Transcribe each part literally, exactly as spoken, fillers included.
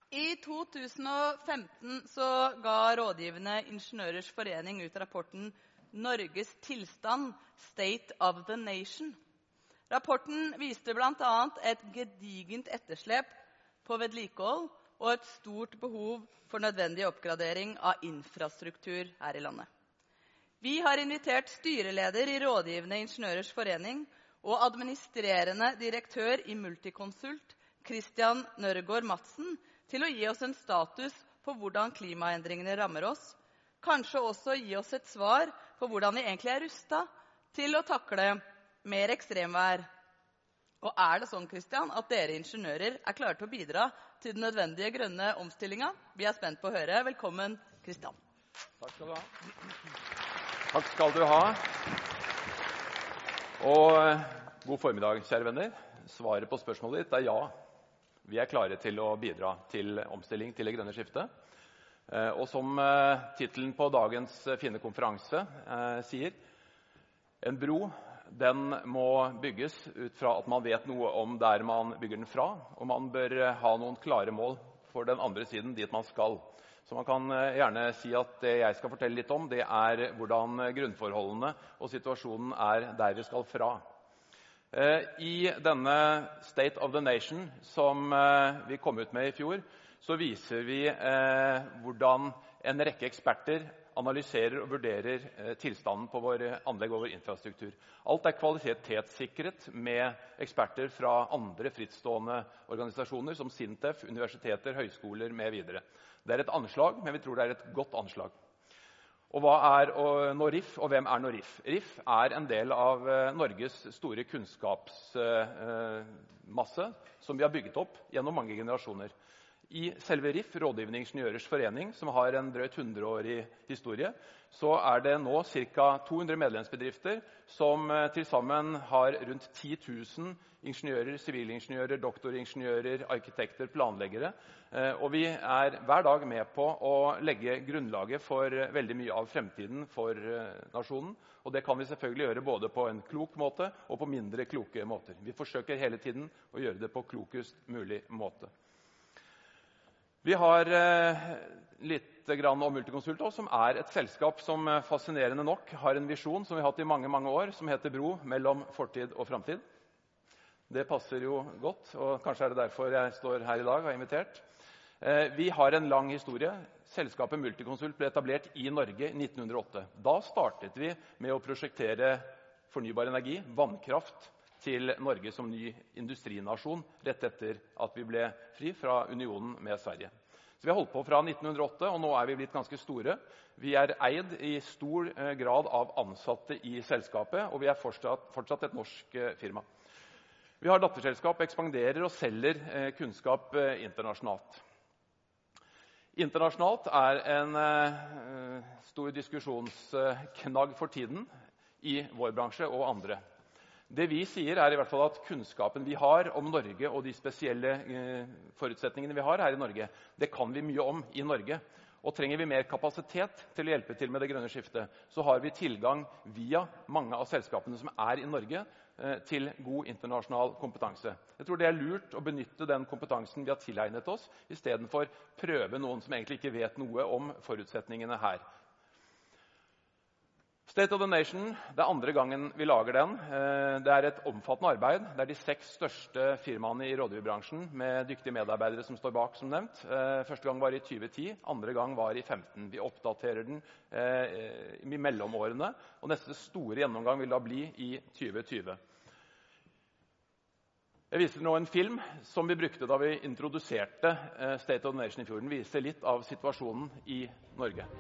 I to tusen og femten så ga Rådgivende Ingeniørers Forening ut rapporten Norges tilstand, State of the Nation. Rapporten viste blant annet et gedigent etterslep på vedlikehold og et stort behov for nødvendig oppgradering av infrastruktur her i landet. Vi har invitert styreleder i Rådgivende Ingeniørers Forening og administrerende direktør i Multiconsult, Christian Nørgaard Madsen, til å gi oss en status på hvordan klimaendringene rammer oss, kanskje også gi oss et svar på hvordan vi egentlig er rustet til å takle mer ekstremvær. Og er det sånn, Christian, at dere ingeniører er klare til å bidra til den nødvendige grønne omstillingen? Vi er spent på å høre. Velkommen, Christian. Takk skal du ha. Takk skal du ha. Og god formiddag, kjære venner. Svaret på spørsmålet ditt er ja. Vi er klare til å bidra til omstilling til det grønne skiftet. Og som titelen på dagens fine konferanse sier, en bro, den må bygges ut fra at man vet noe om der man bygger den fra, og man bør ha noen klare mål for den andre siden dit man skal. Så man kan gjerne si at det jeg skal fortelle litt om, det er hvordan grunnforholdene og situasjonen er der vi skal fra. I denne State of the Nation som vi kom ut med i fjor, så viser vi hvordan en rekke eksperter analyserer og vurderer tilstanden på vår anlegg og vår infrastruktur. Alt er kvalitetssikret med eksperter fra andre frittstående organisasjoner som SINTEF, universiteter, høyskoler med videre. Det er et anslag, men vi tror det er et godt anslag. Og hva er NORIF, og hvem er NORIF? RIF er en del av Norges store kunnskapsmasse som vi har bygget opp gjennom mange generasjoner. I selve RIF, Rådgivende Ingeniørers Forening, som har en drøyt hundreårig historie, så er det nå ca. to hundre medlemsbedrifter som til sammen har rundt ti tusen ingeniører, sivilingeniører, doktoringeniører, arkitekter, planleggere. Og vi er hver dag med på å legge grunnlaget for veldig mye av fremtiden for nasjonen. Og det kan vi selvfølgelig gjøre både på en klok måte og på mindre kloke måter. Vi forsøker hele tiden å gjøre det på klokest mulig måte. Vi har litt grann om Multiconsult, som er et selskap som fascinerende nok har en visjon som vi har hatt i mange, mange år, som heter bro mellom fortid og fremtid. Det passer jo godt, og kanskje er det derfor jeg står her i dag og er invitert. Vi har en lang historie. Selskapet Multiconsult ble etablert i Norge i nitten hundre og åtte. Da startet vi med å prosjektere fornybar energi, vannkraft, til Norge som ny industrinasjon rett etter at vi ble fri fra unionen med Sverige. Så vi har holdt på fra nitten hundre og åtte, og nå er vi blitt ganske store. Vi er eid i stor grad av ansatte i selskapet, og vi er fortsatt, fortsatt et norsk firma. Vi har datterselskap, ekspanderer og selger kunnskap internasjonalt. Internasjonalt er en stor diskusjonsknagg for tiden i vår bransje og andre. Det vi sier er i hvert fall at kunnskapen vi har om Norge og de spesielle eh, forutsetningene vi har her i Norge, det kan vi mye om i Norge. Og trenger vi mer kapasitet til å hjelpe til med det grønne skiftet, så har vi tilgang via mange av selskapene som er i Norge eh, til god internasjonal kompetanse. Jeg tror det er lurt å benytte den kompetansen vi har tilegnet oss, i stedet for prøve noen som egentlig ikke vet noe om forutsetningene her. State of the Nation, det er andre gangen vi lager den. Det er et omfattende arbeid. Det er de seks største firmaene i rådgiverbransjen med dyktige medarbeidere som står bak, som nevnt. Første gang var i tjue ti, andre gang var i femten. Vi oppdaterer den i mellomårene, og neste store gjennomgang vil da bli i tjue tjue. Jeg viser nå en film som vi brukte da vi introduserte State of the Nation i fjor. Den viser litt av situasjonen i Norge.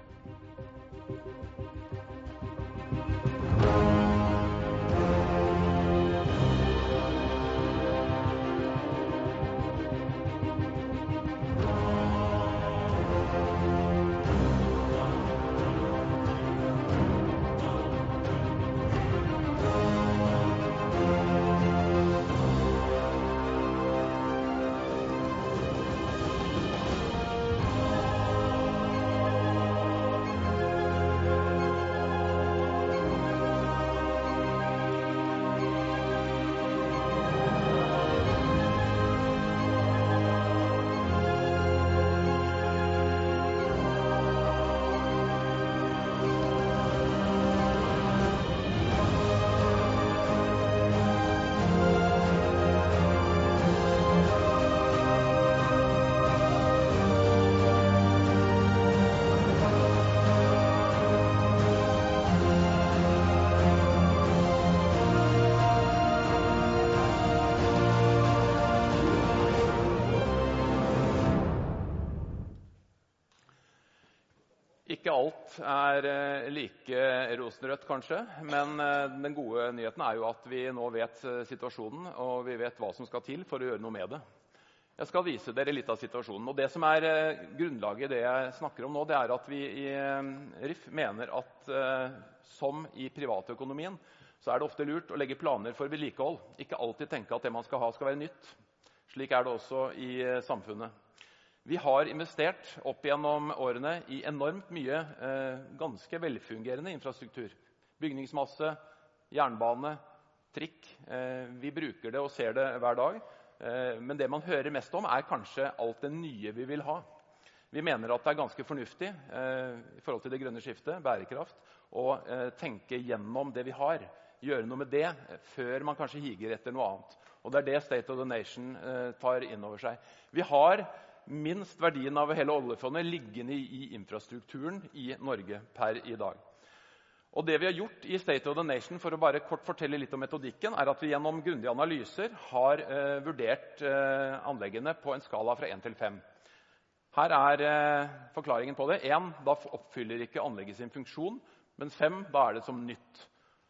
Ikke alt er like rosenrødt, kanskje, men den gode nyheten er jo at vi nå vet situasjonen, og vi vet hva som skal til for å gjøre noe med det. Jeg skal vise dere litt av situasjonen, og det som er grunnlaget i det jeg snakker om nå, det er at vi i R I F mener at som i privatøkonomien, så er det ofte lurt å legge planer for vedlikehold. Ikke alltid tenke at det man skal ha skal være nytt. Slik er det også i samfunnet. Vi har investert opp gjennom årene i enormt mye eh, ganske velfungerende infrastruktur. Bygningsmasse, jernbane, trikk. Eh, vi bruker det og ser det hver dag. Eh, men det man hører mest om er kanskje alt det nye vi vil ha. Vi mener at det er ganske fornuftig eh, i forhold til det grønne skiftet, bærekraft, å eh, tenke gjennom det vi har. Gjøre noe med det før man kanskje higer etter noe annet. Og det er det State of the Nation eh, tar inn over seg. Vi har minst verdien av hele oljefondet liggende i infrastrukturen i Norge per i dag. Og det vi har gjort i State of the Nation, for å bare kort fortelle litt om metodikken, er at vi gjennom grundige analyser har eh, vurdert eh, anleggene på en skala fra én til fem. Her er eh, forklaringen på det. én, da oppfyller ikke anlegget sin funksjon, men fem, da er det som nytt.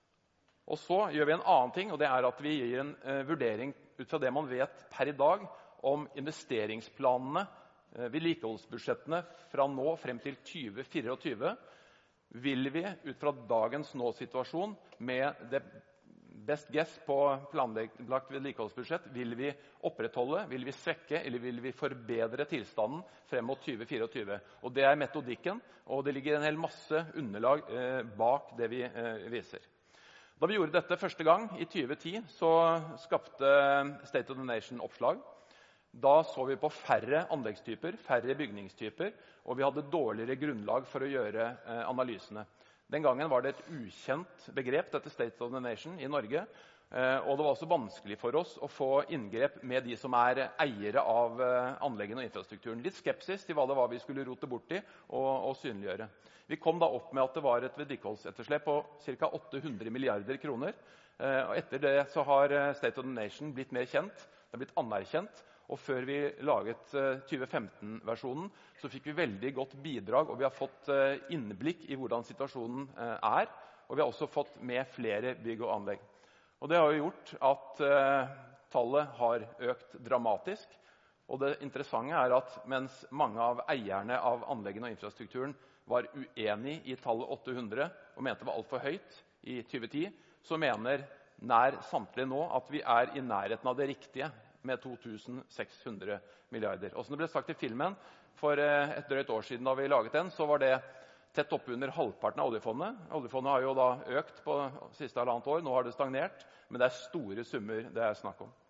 Og så gjør vi en annen ting, og det er at vi gir en eh, vurdering ut fra det man vet per i dag, om investeringsplanene, vedlikeholdsbudsjettene fra nå frem til tjue tjuefire, vil vi ut fra dagens nå-situasjon med det best guess på planlagt vedlikeholdsbudsjett, vil vi opprettholde, vil vi svekke eller vil vi forbedre tilstanden frem mot tjue tjuefire. Og det er metodikken, og det ligger en hel masse underlag eh, bak det vi eh, viser. Da vi gjorde dette første gang i tjue ti, så skapte State of the Nation oppslag. Da så vi på færre anleggstyper, færre bygningstyper, og vi hadde dårligere grunnlag for å gjøre eh, analysene. Den gangen var det et ukjent begrep, dette State of the Nation, i Norge. Eh, og det var også vanskelig for oss å få inngrep med de som er eiere av eh, anleggene og infrastrukturen. Litt skepsis til hva det var vi skulle rote bort i og, og synliggjøre. Vi kom da opp med at det var et vedlikeholdsetterslep på ca. åtte hundre milliarder kroner. Eh, og etter det så har State of the Nation blitt mer kjent, det har blitt anerkjent. Og før vi laget uh, tjue femten-versjonen, så fikk vi veldig godt bidrag, og vi har fått uh, innblikk i hvordan situasjonen uh, er, og vi har også fått med flere bygg og anlegg. Og det har jo gjort at uh, tallet har økt dramatisk, og det interessante er at mens mange av eierne av anleggene og infrastrukturen var uenig i tallet åtte hundre, og mente det var alt for høyt i tjue ti, så mener nær samtlige nå at vi er i nærheten av det riktige, med to tusen seks hundre milliarder. Og som det ble sagt i filmen, for et drøyt år siden da vi laget den, så var det tett opp under halvparten av oljefondet. Oljefondet har jo da økt på siste halvannet år, nå har det stagnert, men det er store summer det er snakk om.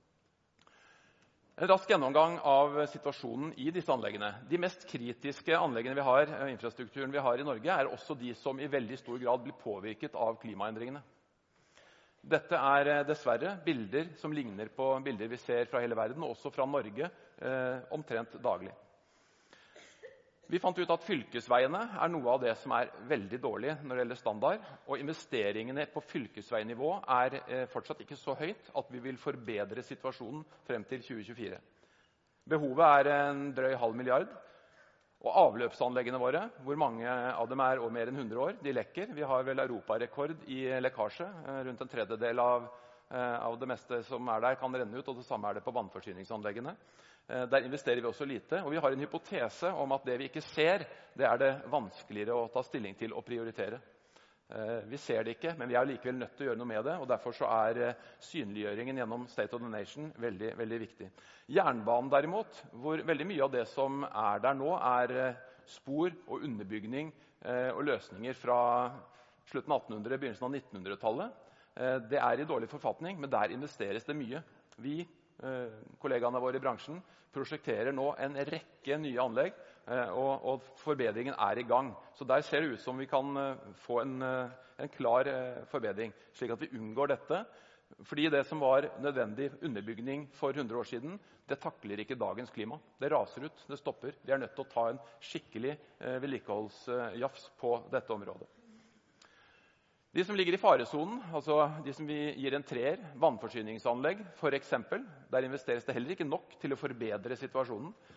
En rask gjennomgang av situasjonen i disse anleggene. De mest kritiske anleggene vi har, infrastrukturen vi har i Norge, er også de som i veldig stor grad blir påvirket av klimaendringene. Dette er dessverre bilder som ligner på bilder vi ser fra hele verden, og også fra Norge, eh, omtrent daglig. Vi fant ut at fylkesveiene er noe av det som er veldig dårlig når det gjelder standard, og investeringene på fylkesveinivå er eh, fortsatt ikke så høyt at vi vil forbedre situasjonen frem til tjue tjuefire. Behovet er en drøy halv milliard, og avløpsanleggene våre, hvor mange av dem er mer enn hundre år, de lekker. Vi har vel europarekord i lekkasje. Rundt en tredjedel av, av det meste som er der kan renne ut, og det samme er det på vannforsyningsanleggene. Der investerer vi også lite, og vi har en hypotese om at det vi ikke ser, det er det vanskeligere å ta stilling til og prioritere. Vi ser det ikke, men vi er likevel nødt til å gjøre noe med det, og derfor så er synliggjøringen gjennom State of the Nation veldig, veldig viktig. Jernbanen derimot, hvor veldig mye av det som er der nå, er spor og underbygning og løsninger fra slutten av attenhundre, begynnelsen av nittenhundretallet. Det er i dårlig forfatning, men der investeres det mye. Vi, kollegaene våre i bransjen, prosjekterer nå en rekke nye anlegg, Og, og forbedringen er i gang. Så der ser det ut som vi kan uh, få en, uh, en klar uh, forbedring, slik at vi unngår dette. Fordi det som var nødvendig underbygning for hundre år siden, det takler ikke dagens klima. Det raser ut, det stopper. Vi er nødt til å ta en skikkelig uh, vedlikeholdsjafs på dette området. De som ligger i faresonen, altså de som vi gir en treer, vannforsyningsanlegg for eksempel, der investeres det heller ikke nok til å forbedre situasjonen.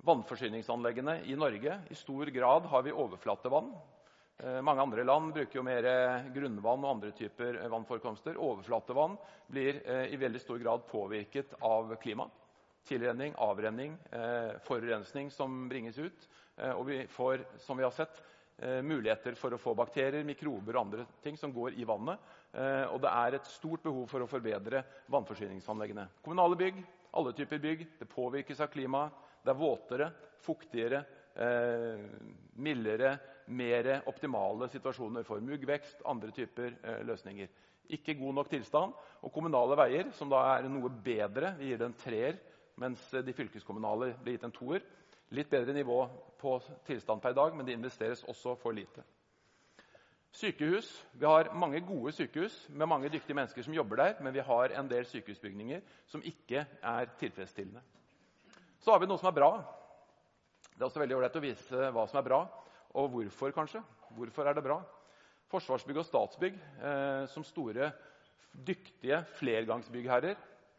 Vannforsyningsanleggene i Norge, i stor grad har vi overflatevann. Mange andre land bruker jo mer grunnvann og andre typer vannforekomster. Overflatevann blir i veldig stor grad påvirket av klima. Tilrenning, avrenning, forurensning som bringes ut. Og vi får, som vi har sett, muligheter for å få bakterier, mikrober og andre ting som går i vannet. Og det er et stort behov for å forbedre vannforsyningsanleggene. Kommunale bygg, alle typer bygg, det påvirkes av klima. Det er våtere, fuktigere, eh, mildere, mer optimale situasjoner for muggvekst, andre typer eh, løsninger. Ikke god nok tilstand, og kommunale veier, som da er noe bedre, vi gir den treer, mens de fylkeskommunale blir gitt en toer. Litt bedre nivå på tilstand per dag, men det investeres også for lite. Sykehus. Vi har mange gode sykehus med mange dyktige mennesker som jobber der, men vi har en del sykehusbygninger som ikke er tilfredsstillende. Så har vi noe som er bra. Det er også veldig ålreit å vise hva som er bra, og hvorfor kanskje. Hvorfor er det bra? Forsvarsbygg og Statsbygg, eh, som store, dyktige flergangsbyggherrer,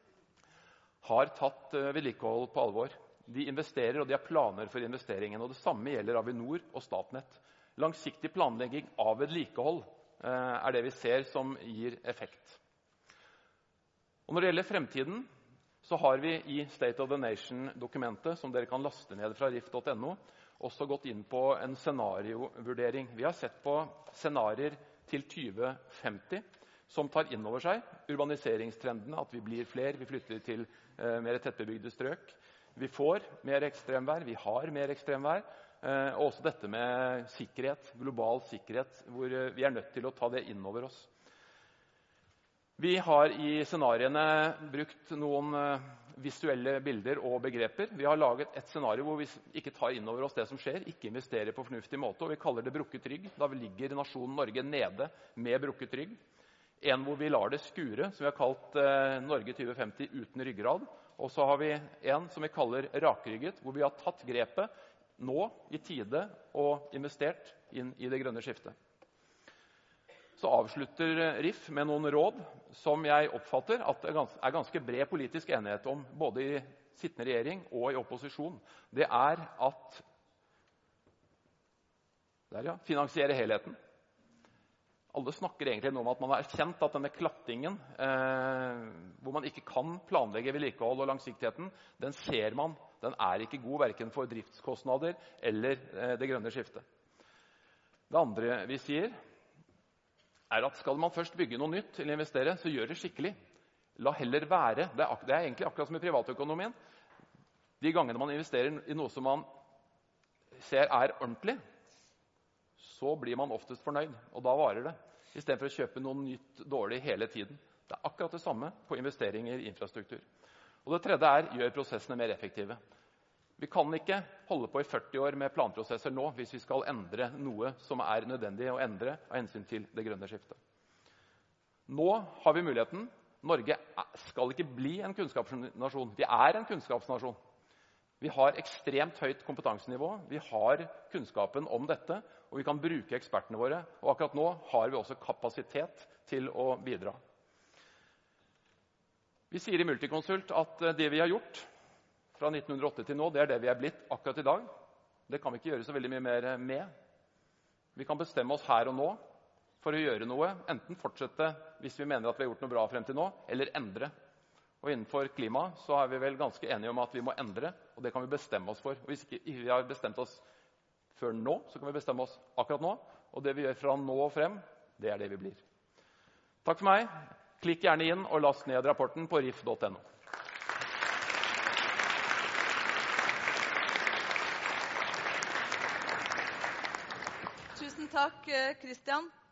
har tatt eh, vedlikehold på alvor. De investerer, og de har planer for investeringen. Og det samme gjelder Avinor og Statnett. Langsiktig planlegging av vedlikehold eh, er det vi ser som gir effekt. Og når det gjelder fremtiden, så har vi i State of the Nation-dokumentet, som dere kan laste ned fra rift punktum no, også gått inn på en scenariovurdering. Vi har sett på scenarier til tjue femti, som tar inn over seg urbaniseringstrendene, at vi blir flere, vi flytter til eh, mer tettbebygde strøk. Vi får mer ekstremvær, vi har mer ekstremvær, eh, og også dette med sikkerhet, global sikkerhet, hvor eh, vi er nødt til å ta det inn over oss. Vi har i scenariene brukt noen visuelle bilder og begreper. Vi har laget et scenario hvor vi ikke tar inn over oss det som skjer, ikke investerer på fornuftig måte, og vi kaller det brukket rygg. Da ligger nasjonen Norge nede med brukket rygg. En hvor vi lar det skure, som vi har kalt eh, Norge tjue femti uten ryggrad. Og så har vi en som vi kaller rakrygget, hvor vi har tatt grepet nå i tide og investert inn i det grønne skiftet. Så avslutter R I F med noen råd som jeg oppfatter at det er ganske bred politisk enighet om, både i sittende regjering og i opposisjon. Det er at der ja, finansiere helheten. Alle snakker egentlig nå om at man har erkjent at denne klattingen, eh, hvor man ikke kan planlegge vedlikehold og langsiktigheten, den ser man. Den er ikke god, hverken for driftskostnader eller eh, det grønne skiftet. Det andre vi sier, er at skal man først bygge noe nytt eller investere, så gjør det skikkelig. La heller være. Det er, det er egentlig akkurat som i privatøkonomien. De gangene man investerer i noe som man ser er ordentlig, så blir man oftest fornøyd, og da varer det. I stedet for å kjøpe noe nytt dårlig hele tiden. Det er akkurat det samme på investeringer i infrastruktur. Og det tredje er, gjør prosessene mer effektive. Vi kan ikke holde på i førti år med planprosesser nå hvis vi skal endre noe som er nødvendig å endre av hensyn til det grønne skiftet. Nå har vi muligheten. Norge skal ikke bli en kunnskapsnasjon. Vi er en kunnskapsnasjon. Vi har ekstremt høyt kompetansenivå. Vi har kunnskapen om dette, og vi kan bruke ekspertene våre. Og akkurat nå har vi også kapasitet til å bidra. Vi sier i Multiconsult at det vi har gjort fra nitten hundre og åtti til nå, det er det vi er blitt akkurat i dag. Det kan vi ikke gjøre så veldig mye mer med. Vi kan bestemme oss her og nå for å gjøre noe, enten fortsette hvis vi mener at vi har gjort noe bra frem til nå, eller endre. Og innenfor klima så er vi vel ganske enige om at vi må endre, og det kan vi bestemme oss for. Og hvis ikke vi har bestemt oss før nå, så kan vi bestemme oss akkurat nå, og det vi gjør fra nå og frem, det er det vi blir. Takk for meg. Klikk gjerne inn og last ned rapporten på riff punktum no. Tusen takk, Christian.